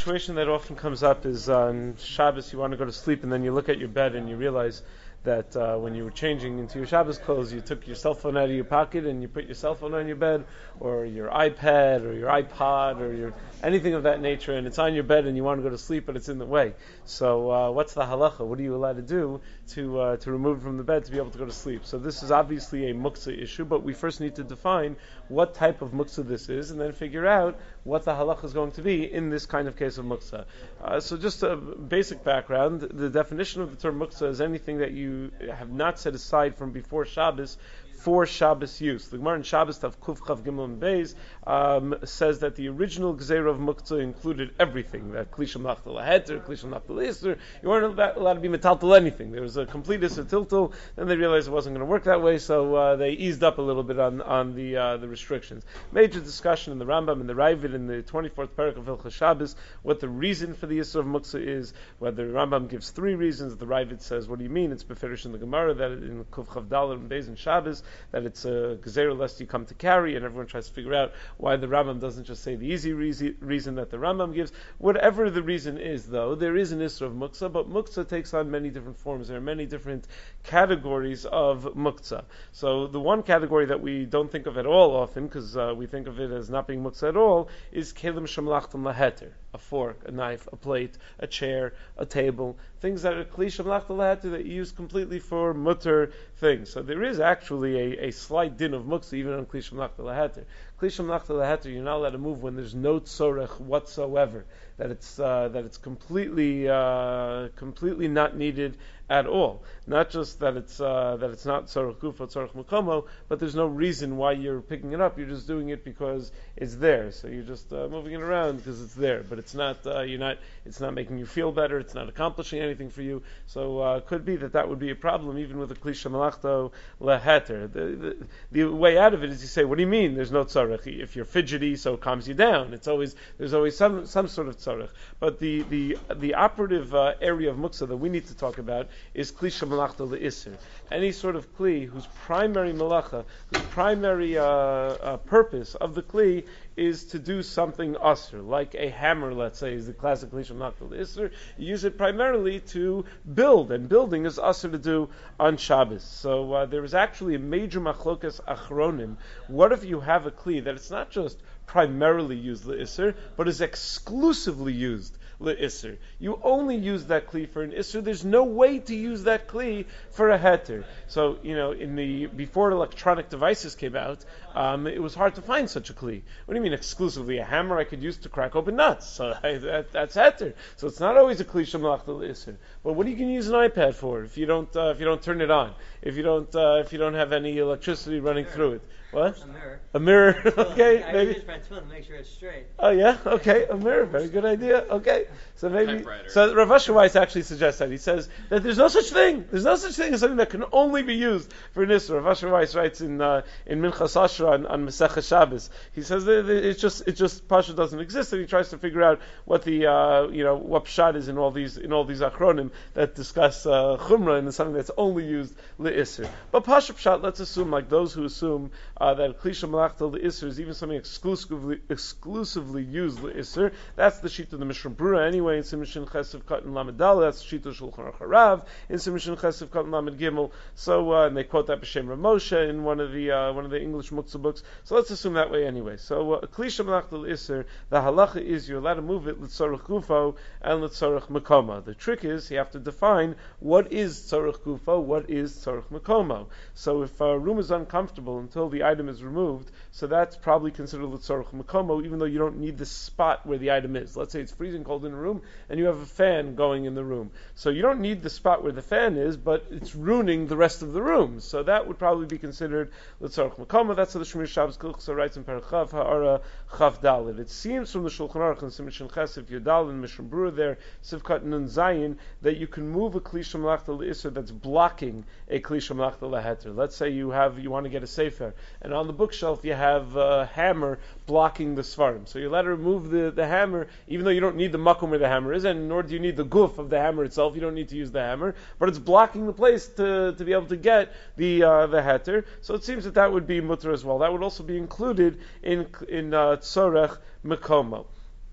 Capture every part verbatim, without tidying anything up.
situation that often comes up is on Shabbos you want to go to sleep and then you look at your bed and you realize that uh, when you were changing into your Shabbos clothes, you took your cell phone out of your pocket and you put your cell phone on your bed, or your iPad, or your iPod, or your anything of that nature, and it's on your bed and you want to go to sleep, but it's in the way. So uh, what's the halacha? What are you allowed to do to uh, to remove it from the bed to be able to go to sleep? So this is obviously a muktzah issue, but we first need to define what type of muktzah this is, and then figure out what the halacha is going to be in this kind of case of muktzah. Uh, so just a basic background, the definition of the term muktzah is anything that you have not set aside from before Shabbos for Shabbos use. The Gemara in Shabbos Tav Kuf Chav Gimel and Beis um, says that the original Gzeira of Muktzah included everything. That Klisham Nachtal Laheter, Klisham Nachtal Isser. You weren't allowed to be metaltal anything. There was a complete Isser Tiltal. Then they realized it wasn't going to work that way, so uh, they eased up a little bit on on the uh, the restrictions. Major discussion in the Rambam and the Ravid in the twenty-fourth parak of Hilchos Shabbos what the reason for the Isser of Muktzah is. Whether the Rambam gives three reasons, the Ravid says, what do you mean? It's beferish in the Gemara that in Kuf Chav Daled and Beis and Shabbos that it's a Gezerah lest you come to carry, and everyone tries to figure out why the Rambam doesn't just say the easy reason that the Rambam gives. Whatever the reason is, though, there is an Isra of Muktzah, but Muktzah takes on many different forms. There are many different categories of Muktzah. So the one category that we don't think of at all often, because uh, we think of it as not being Muktzah at all, is Kelim Shemlachtam Laheter. A fork, a knife, a plate, a chair, a table, things that are Kli Shemlachtam Laheter that you use completely for mutter things. So there is actually a, a slight din of muktzah even on Kli Shemlachtam Laheter. Kli Shemlachtam Laheter, you're not allowed to move when there's no tzorech whatsoever. That it's uh, that it's completely uh, completely not needed at all. Not just that it's uh, that it's not tzorech gufa, tzorech mukomo, but there's no reason why you're picking it up. You're just doing it because it's there. So you're just uh, moving it around because it's there. But it's not uh, you're not it's not making you feel better. It's not accomplishing anything for you. So uh, it could be that that would be a problem even with a Kli Shemlachtam Laheter. The, the the way out of it is you say, what do you mean? There's no tzorech. If you're fidgety, so it calms you down. It's always there's always some some sort of tzorech. But the the the operative uh, area of muktzah that we need to talk about is Kli Shemlachtam Le'isser. Any sort of Kli whose primary malacha, whose primary uh, uh, purpose of the Kli is to do something usher, like a hammer, let's say, is the classic Kli Shemlachtam Le'isser. You use it primarily to build, and building is usher to do on Shabbos. So uh, there is actually a major machlokas achronim. What if you have a Kli that it's not just primarily used le'isser, but is exclusively used le'isser? You only use that kli for an isser. There's no way to use that kli for a heter. So, you know, in the before electronic devices came out, um, it was hard to find such a kli. What do you mean exclusively? A hammer I could use to crack open nuts. So I, that, that's heter. So it's not always a kli shemlachta le'isser. But what are you going to use an iPad for if you don't uh, if you don't turn it on? If you don't uh, if you don't have any electricity running through it? What? A mirror. A mirror. Okay, I maybe. use my tool to make sure it's straight. Oh yeah, okay, a mirror, very good idea. Okay, so maybe. So Rav Asher Weiss actually suggests that. He says that there's no such thing. There's no such thing as something that can only be used for an Isra. Rav Asher Weiss writes in uh, in Minchas Ashra on, on Masechah Shabbos. He says that it's just it just Pasha doesn't exist, and he tries to figure out what the uh, you know what pshat is in all these in all these achronim that discuss uh, chumrah and something that's only used le'isr. But Pasha pshat, let's assume like those who assume uh, that Kli Shemlachtam Le'isr is even something exclusively exclusively used le'isr. That's the sheet of the Mishnah Brura anyway in Simishin Chesiv Katan Lamed Daled. That's the sheet of Shulchan Aruch Harav in Simishin Chesiv Katan Lamed Gimel. So uh, and they quote that b'Shem Rav Moshe in one of the uh, one of the English Muktzah books. So let's assume that way anyway. So uh, Kli Shemlachtam Le'isr, the halacha is you're allowed to move it l'tzorech gufo and l'tzorech makoma. The trick is you have to define what is tzorech gufo, what is tzorech makomo. So if a room is uncomfortable until the item is removed, so that's probably considered l'tzorech makomo, even though you don't need the spot where the item is. Let's say it's freezing cold in a room, and you have a fan going in the room. So you don't need the spot where the fan is, but it's ruining the rest of the room. So that would probably be considered l'tzorech makomo. That's how the Shmir Shabbos Kilchsa writes in Parachav Ha'ara Chav Daled. It seems from the Shulchan Aruch and Simishin Chesiv Yodal and Mishnah Brura there, Sivkat Nun Zayin, that you can move a Kli Shemlachtam Le'isr that's blocking a Kli Shemlachtam Leheter. Let's say you have you want to get a sefer, and on the bookshelf you have a hammer blocking the svarim. So you're allowed to remove the, the hammer, even though you don't need the makom where the hammer is, and nor do you need the guf of the hammer itself. You don't need to use the hammer, but it's blocking the place to, to be able to get the uh, the heter. So it seems that that would be mutter as well. That would also be included in in uh, tzorech mekomo.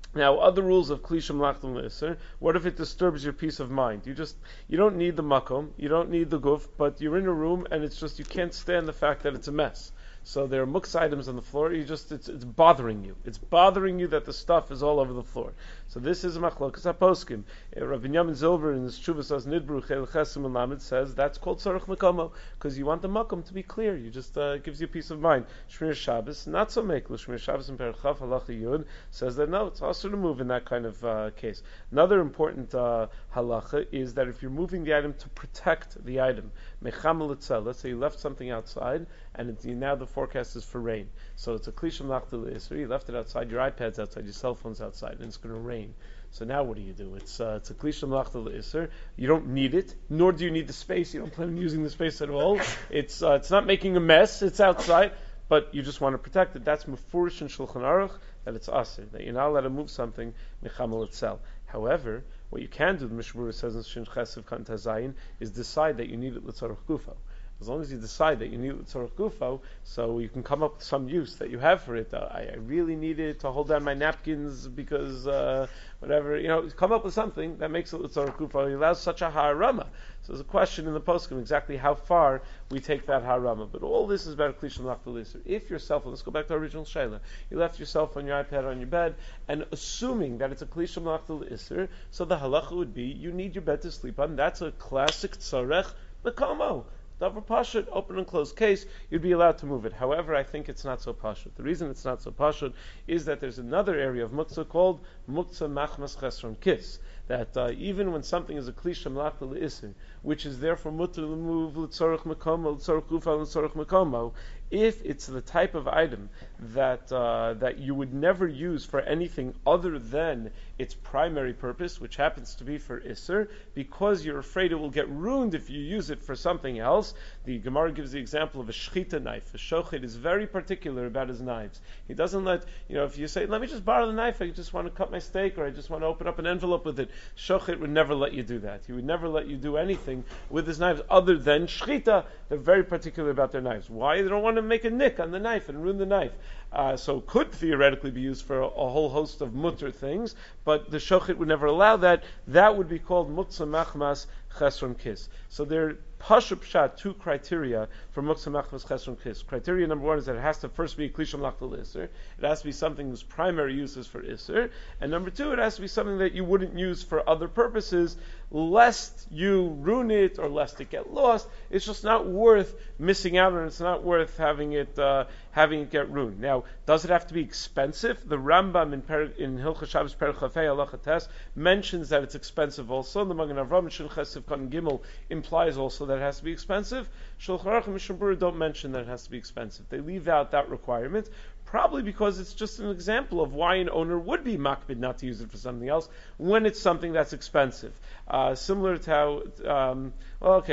Now, other rules of Kli Shemlachtim L'Isser. What if it disturbs your peace of mind? You just, you don't need the makom, you don't need the guf, but you're in a room and it's just, you can't stand the fact that it's a mess. So there are muktzah items on the floor. You just it's, it's bothering you. It's bothering you that the stuff is all over the floor. So this is a machlokas haposkim. Rav Binyamin Zilber in his Shuvas as Nidbru Chel Chesim and Lamed says that's called tzarich makomo because you want the makom to be clear. You just uh, it gives you peace of mind. Shmir Shabbos not so mekel. Shmir Shabbos in Perchav Halacha Yud says that no, it's also to move in that kind of uh, case. Another important uh, halacha is that if you're moving the item to protect the item, mecham l'tzel. Let's say you left something outside and it's, now the forecast is for rain. So it's a kli shemlachta l'isur. You left it outside, your iPad's outside, your cell phone's outside, and it's going to rain. So now what do you do? It's uh, it's a kli shemlachta l'isur. You don't need it, nor do you need the space. You don't plan on using the space at all. It's uh, it's not making a mess. It's outside, but you just want to protect it. That's mefurish in Shulchan Aruch that it's asir, that you're not allowed to move something mechamel itself. However, what you can do, the Mishnah Berurah says in Shin Chesiv Kan Tazayin, is decide that you need it l'tzarech gufo. As long as you decide that you need it l'tzarech gufo, so you can come up with some use that you have for it. Uh, I, I really need it to hold down my napkins because uh, whatever, you know, come up with something that makes it l'tzarech gufo. It allows such a harama. So there's a question in the poskim exactly how far we take that harama. But all this is about kli shemlachta l'isur. If your cell phone, let's go back to our original shayla. You left your cell phone, your iPad on your bed, and assuming that it's a kli shemlachta l'isur, so the halacha would be you need your bed to sleep on. That's a classic tzarech mekomo. Davar pashut, open and closed case, you'd be allowed to move it. However, I think it's not so pashut. The reason it's not so pashut is that there's another area of muktzah called muktzah machmas chesron kis. That uh, even when something is a kli shemlachta l'isur, which is therefore mutter l'move l'tzorech mekomo, l'tzorech gufa l'tzorech mekomo, if it's the type of item that uh, that you would never use for anything other than its primary purpose, which happens to be for Isser, because you're afraid it will get ruined if you use it for something else. The Gemara gives the example of a shchita knife. A shochet is very particular about his knives. He doesn't let, you know, if you say, let me just borrow the knife, I just want to cut my steak, or I just want to open up an envelope with it. Shochet would never let you do that. He would never let you do anything with his knives other than shchita. They're very particular about their knives. Why? They don't want to make a nick on the knife and ruin the knife. Uh, so could theoretically be used for a, a whole host of mutter things, but the shochet would never allow that. That would be called muktzah machmas chesron kis. So there Pashup pshat, two criteria for muktzah machmas chesron kis. Criteria number one is that it has to first be kli shemlachta l'isur. It has to be something whose primary use is for isur. And number two, it has to be something that you wouldn't use for other purposes, lest you ruin it or lest it get lost. It's just not worth missing out on. It's not worth having it uh, having it get ruined. Now, does it have to be expensive? The Rambam in, per, in Hilchos Shabbos Perek Chafei Halacha Tes mentions that it's expensive also. The Magen Avraham Shin Chesiv Kan Gimel implies also that it has to be expensive. Shulchan Aruch and Mishnah Berurah don't mention that it has to be expensive. They leave out that requirement, probably because it's just an example of why an owner would be makbid not to use it for something else when it's something that's expensive. Uh, similar to how, um, well, okay,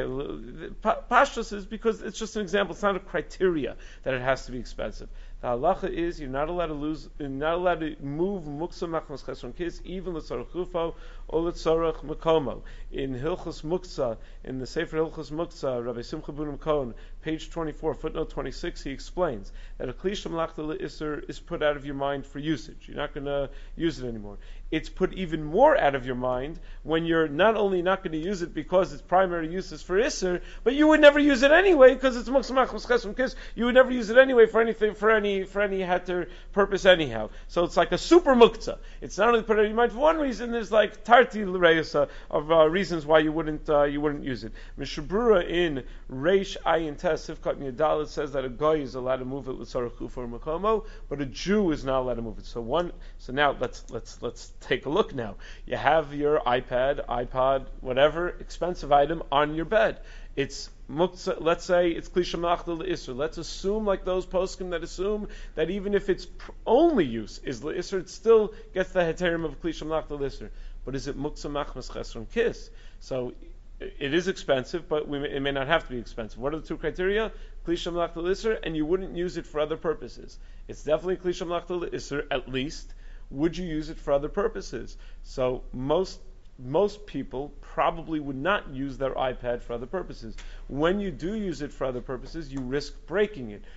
Pashtus is because it's just an example. It's not a criteria that it has to be expensive. The halacha is you're not allowed to lose, you're not allowed to move muktzah machmas chesron kis, even l'tzorech gufo or l'tzorech mekomo. In Hilchos Muktzah, in the Sefer Hilchos Muktzah, Rabbi Simcha Bunim Cohen, page twenty-four, footnote twenty-six, he explains that a kli shemlachta l'isur is put out of your mind for usage. You're not going to use it anymore. It's put even more out of your mind when you're not only not going to use it because its primary use is for isur, but you would never use it anyway because it's muktzah machmas chesron kis. You would never use it anyway for anything, for any for any heter purpose anyhow. So it's like a super muktzah. It's not only put out of your mind for one reason. There's like tarti l'reisa of uh, reasons why you wouldn't uh, you wouldn't use it. Mishnah Berurah in Reish Ayin Tes Sifkat Niyadalit says that a guy is allowed to move it l'tzorech gufo or mekomo, but a Jew is not allowed to move it. So one. So now let's let's let's take a look now. You have your iPad, iPod, whatever expensive item on your bed. It's muktzah, let's say it's kli shemlachta l'isur. Let's assume, like those poskim that assume that even if its pr- only use is l'isur, it still gets the heterim of kli shemlachta l'isur. But is it muktzah machmas chesron kis? So it is expensive, but we may, it may not have to be expensive. What are the two criteria? Kli shemlachta l'isur, and you wouldn't use it for other purposes. It's definitely kli shemlachta l'isur, at least. Would you use it for other purposes? So most most people probably would not use their iPad for other purposes. When you do use it for other purposes, you risk breaking it.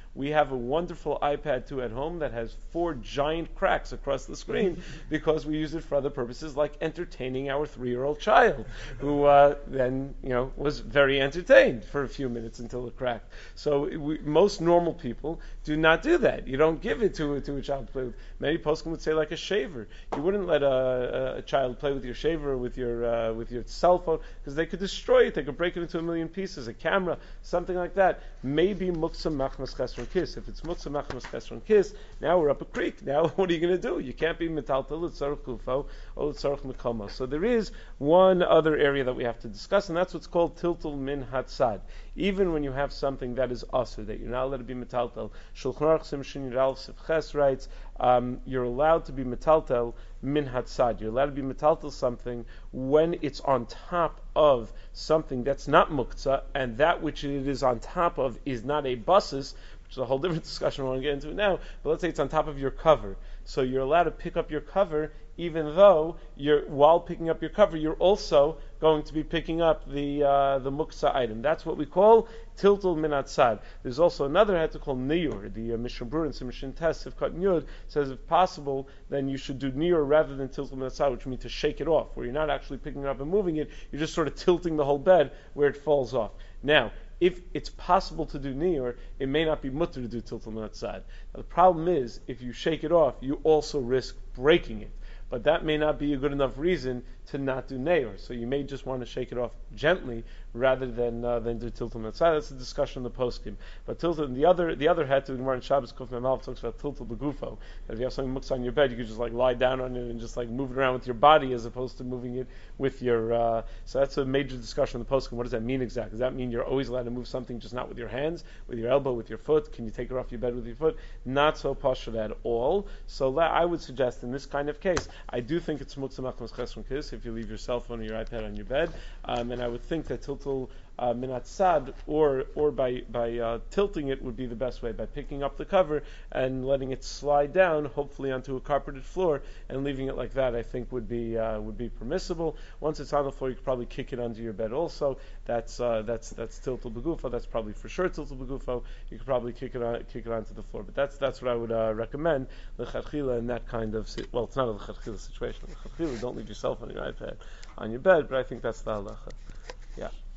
We have a wonderful iPad two at home that has four giant cracks across the screen because we use it for other purposes, like entertaining our three-year-old child, who uh, then you know was very entertained for a few minutes until it cracked. So we, most normal people do not do that. You don't give it to to a child to play with. Many poskim would say like a shaver. You wouldn't let a, a child play with your shaver or with your uh, with your cell phone because they could destroy it. They could break it into a million pieces. A camera, something like that. Maybe muksa machmas chesron kiss. If it's muksa machmas chesron kiss, now we're up a creek. Now what are you going to do? You can't be metaltal l'tzarech kufo or l'tzarech mekoma. So there is one other area that we have to discuss, and that's what's called tiltul min hatzad. Even when you have something that is asur, that you're not allowed to be metaltal, Shulchan Aruch Simshin Yudal Sivches writes, um, you're allowed to be metaltal min hatzad. You're allowed to be metaltal something when it's on top of something that's not muktzah, and that which it is on top of is not a basis, which is a whole different discussion we want to get into now, but let's say it's on top of your cover. So you're allowed to pick up your cover even though you're, while picking up your cover, you're also going to be picking up the uh, the muksa item. That's what we call tiltul min hatzad. There's also another heter called niyur. The uh, Mishnah Berurah in Simshin Tes Sivkat Yud says if possible, then you should do niyur rather than tiltul min hatzad, which means to shake it off, where you're not actually picking it up and moving it, you're just sort of tilting the whole bed where it falls off. Now, if it's possible to do niyur, it may not be mutter to do tiltul min hatzad. Now, the problem is, if you shake it off, you also risk breaking it. But that may not be a good enough reason to not do neyor. So you may just want to shake it off gently rather than uh, than do tiltul mitzvah. That's a discussion in the poskim. But tiltul, the other the other heter in Gemara Shabbos Kuf Memalav talks about tiltul begufo. That if you have something muktzah on your bed, you could just like lie down on it and just like move it around with your body as opposed to moving it with your. Uh, so that's a major discussion in the poskim. What does that mean exactly? Does that mean you're always allowed to move something just not with your hands, with your elbow, with your foot? Can you take it off your bed with your foot? Not so pashut at all. So la, I would suggest in this kind of case, I do think it's muktzah machmas chesron kis if you leave your cell phone or your iPad on your bed, um, and I would think that tiltul uh, min hatzad or or by by uh, tilting it would be the best way, by picking up the cover and letting it slide down, hopefully onto a carpeted floor, and leaving it like that. I think would be uh, would be permissible. Once it's on the floor, you could probably kick it under your bed. Also, that's uh, that's that's tiltul begufo. That's probably for sure tiltul begufo. You could probably kick it on, kick it onto the floor. But that's that's what I would uh, recommend lechatchila in that kind of si- well, it's not a lechatchila situation. Lechatchila, don't leave your cell phone on your iPad on your bed, but I think that's the halacha. Yeah.